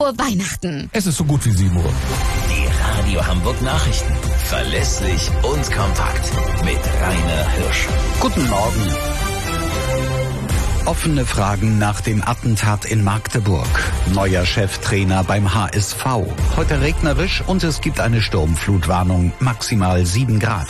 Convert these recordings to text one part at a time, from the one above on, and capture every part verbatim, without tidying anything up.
Frohe Weihnachten. Es ist so gut wie sieben Uhr. Die Radio Hamburg Nachrichten. Verlässlich und kompakt. Mit Rainer Hirsch. Guten Morgen. Offene Fragen nach dem Attentat in Magdeburg. Neuer Cheftrainer beim H S V. Heute regnerisch und es gibt eine Sturmflutwarnung. Maximal sieben Grad.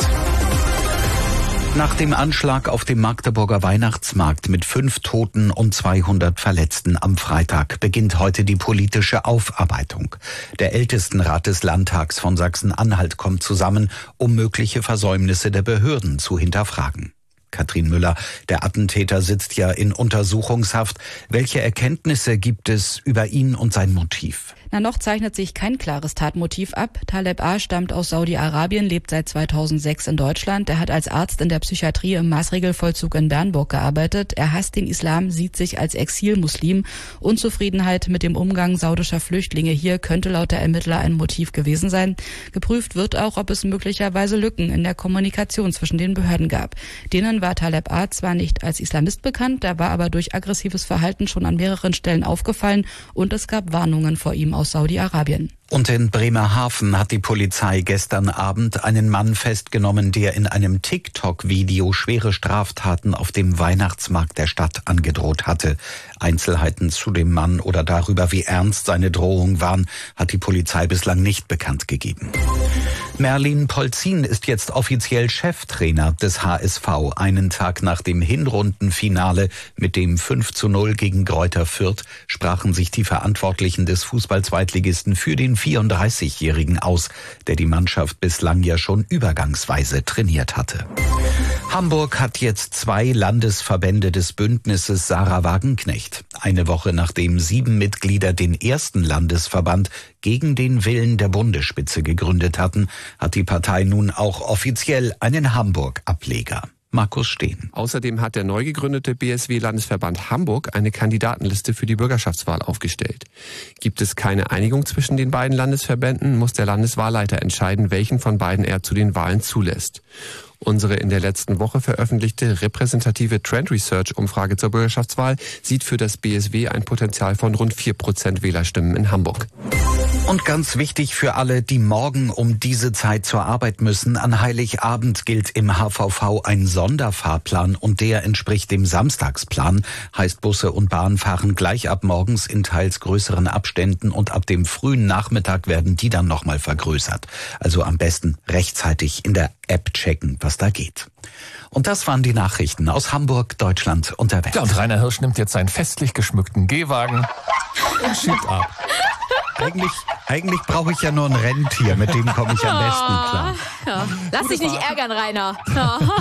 Nach dem Anschlag auf dem Magdeburger Weihnachtsmarkt mit fünf Toten und zweihundert Verletzten am Freitag beginnt heute die politische Aufarbeitung. Der Ältestenrat des Landtags von Sachsen-Anhalt kommt zusammen, um mögliche Versäumnisse der Behörden zu hinterfragen. Katrin Müller, der Attentäter sitzt ja in Untersuchungshaft. Welche Erkenntnisse gibt es über ihn und sein Motiv? Na, noch zeichnet sich kein klares Tatmotiv ab. Taleb A. stammt aus Saudi-Arabien, lebt seit zweitausendsechs in Deutschland. Er hat als Arzt in der Psychiatrie im Maßregelvollzug in Bernburg gearbeitet. Er hasst den Islam, sieht sich als Exilmuslim. Unzufriedenheit mit dem Umgang saudischer Flüchtlinge hier könnte laut der Ermittler ein Motiv gewesen sein. Geprüft wird auch, ob es möglicherweise Lücken in der Kommunikation zwischen den Behörden gab. Denen war Taleb A. zwar nicht als Islamist bekannt, er war aber durch aggressives Verhalten schon an mehreren Stellen aufgefallen und es gab Warnungen vor ihm aus Saudi-Arabien. Und in Bremerhaven hat die Polizei gestern Abend einen Mann festgenommen, der in einem TikTok-Video schwere Straftaten auf dem Weihnachtsmarkt der Stadt angedroht hatte. Einzelheiten zu dem Mann oder darüber, wie ernst seine Drohungen waren, hat die Polizei bislang nicht bekannt gegeben. Merlin Polzin ist jetzt offiziell Cheftrainer des H S V. Einen Tag nach dem Hinrundenfinale mit dem fünf zu null gegen Greuther Fürth sprachen sich die Verantwortlichen des Fußball-Zweitligisten für den vierunddreißigjährigen aus, der die Mannschaft bislang ja schon übergangsweise trainiert hatte. Hamburg hat jetzt zwei Landesverbände des Bündnisses Sarah Wagenknecht. Eine Woche nachdem sieben Mitglieder den ersten Landesverband gegen den Willen der Bundesspitze gegründet hatten, hat die Partei nun auch offiziell einen Hamburg-Ableger. Markus Steen. Außerdem hat der neu gegründete B S W-Landesverband Hamburg eine Kandidatenliste für die Bürgerschaftswahl aufgestellt. Gibt es keine Einigung zwischen den beiden Landesverbänden, muss der Landeswahlleiter entscheiden, welchen von beiden er zu den Wahlen zulässt. Unsere in der letzten Woche veröffentlichte repräsentative Trend Research-Umfrage zur Bürgerschaftswahl sieht für das B S W ein Potenzial von rund vier Prozent Wählerstimmen in Hamburg. Und ganz wichtig für alle, die morgen um diese Zeit zur Arbeit müssen, an Heiligabend gilt im H V V ein Sonderfahrplan und der entspricht dem Samstagsplan. Heißt, Busse und Bahn fahren gleich ab morgens in teils größeren Abständen und ab dem frühen Nachmittag werden die dann nochmal vergrößert. Also am besten rechtzeitig in der App checken, was da geht. Und das waren die Nachrichten aus Hamburg, Deutschland und der Welt. Ja, und Rainer Hirsch nimmt jetzt seinen festlich geschmückten Gehwagen und schiebt ab. Eigentlich, eigentlich brauche ich ja nur ein Rentier, mit dem komme ich am besten klar. Ja. Lass dich nicht ärgern, Rainer. Ja.